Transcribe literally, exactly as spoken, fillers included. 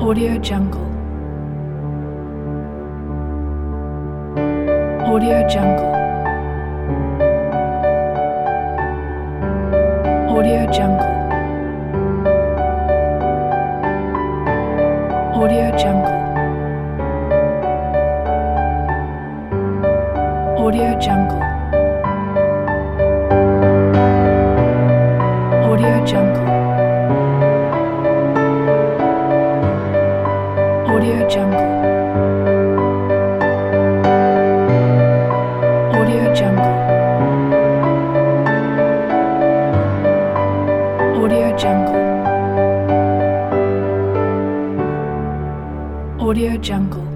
Audio Jungle. Audio Jungle. Audio Jungle. Audio Jungle. Audio Jungle. Audio Jungle. Audio Jungle. Audio Jungle. Audio Jungle. Audio Jungle.